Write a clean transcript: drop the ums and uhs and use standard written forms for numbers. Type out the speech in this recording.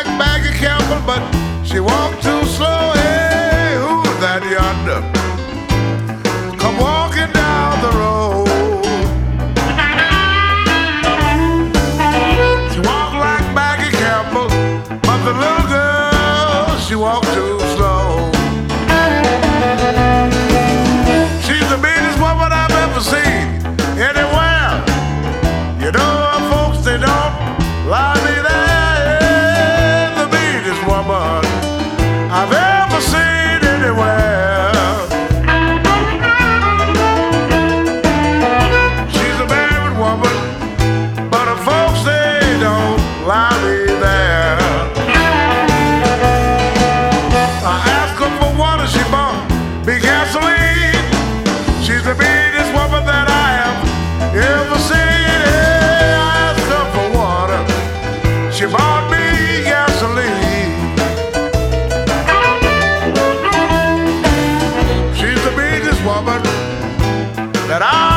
like Maggie Campbell, but she walked too slow. Hey, who's that yonder? Come walking down the road. She walked like Maggie Campbell, but the little girl, she walked too slow. She's the meanest woman I've ever seen anywhere. You know, folks, they don't lie me there. Yeah, the meanest woman I've ever seen anywhere. She's a married woman, but her folks, they don't lie me there. I asked her for water, she bought me gasoline. She's the meanest woman that I have ever seen. Yeah, I asked her for water, she bought me gasoline. She's the meanest woman that I